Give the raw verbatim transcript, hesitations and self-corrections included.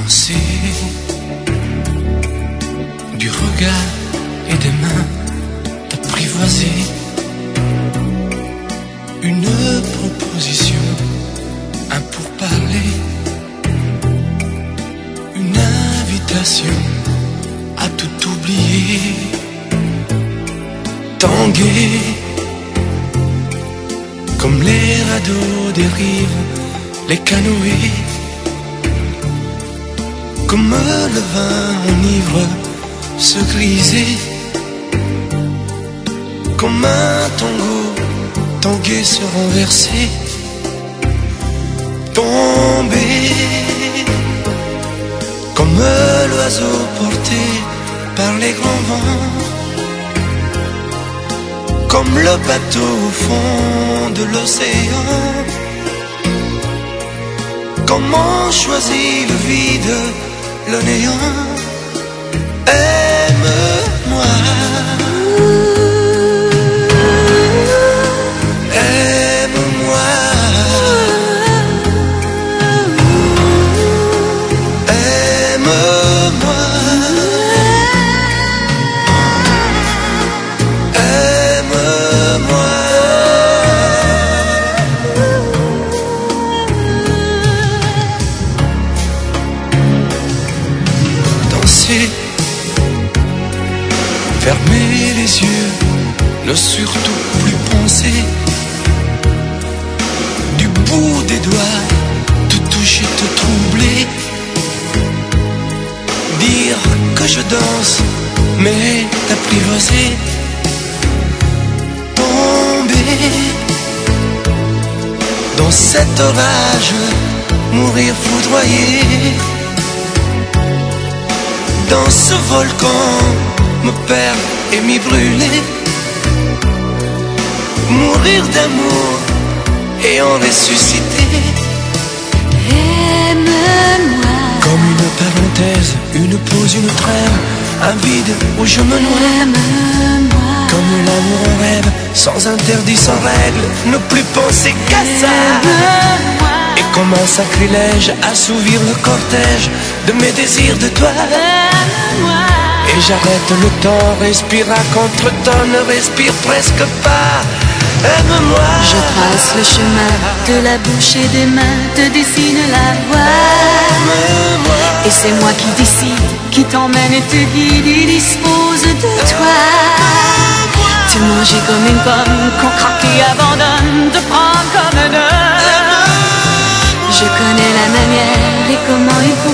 danser du regard et des mains, t'apprivoiser une proposition, un pourparler, une invitation à tout oublier, tanguer comme les radeaux des rives, les canoës, comme le vin enivre, se griser, comme un tango, tanguer, se renverser, tomber, comme l'oiseau porté par les grands vents, comme le bateau au fond de l'océan. Comment choisir le vide, le néant? Aime-moi, aime-moi, aime-moi, aime-moi. Danser, fermer les yeux, ne surtout plus penser, du bout des doigts, te toucher, te troubler, dire que je danse, mais t'apprivoiser, tomber dans cet orage, mourir foudroyé, dans ce volcan, me perdre et m'y brûler, mourir d'amour et en ressusciter. Aime-moi, comme une parenthèse, une pause, une trêve, un vide où je me noie. aime-moi, Comme l'amour en rêve, sans interdit, sans règle, ne plus penser qu'à ça. aime-moi, Et comme un sacrilège, assouvir le cortège de mes désirs de toi. aime-moi. Et j'arrête le temps, respire à contre-temps, ne respire presque pas. Aime-moi. Je trace le chemin de la bouche et des mains, te dessine la voie. Aime-moi. Et c'est moi qui décide, qui t'emmène et te guide et dispose de toi. Te manger comme une pomme, qu'on craque et abandonne, te prendre comme un homme. Je connais la manière et comment il faut